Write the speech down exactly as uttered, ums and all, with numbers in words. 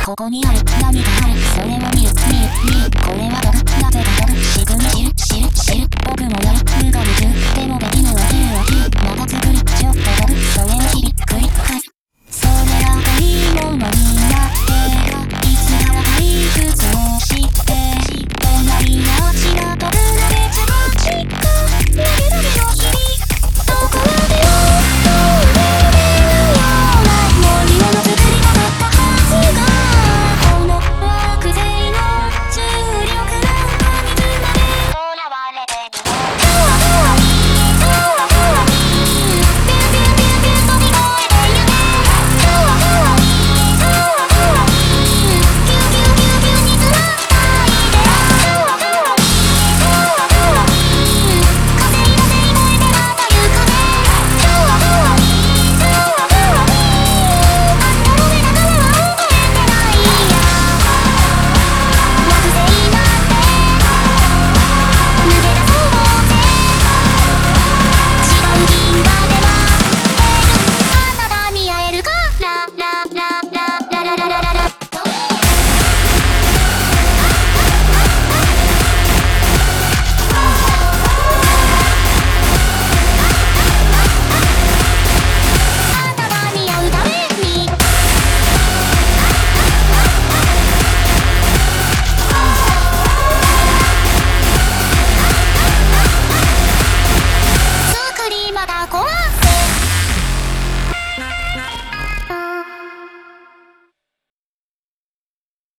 ここにある何かあるそれを見る見る見るこれは僕なぜか僕仕組み知る知る知る僕もやる無我夢中でもできぬは切るは切るまた作るちょっと僕それを日々繰り返す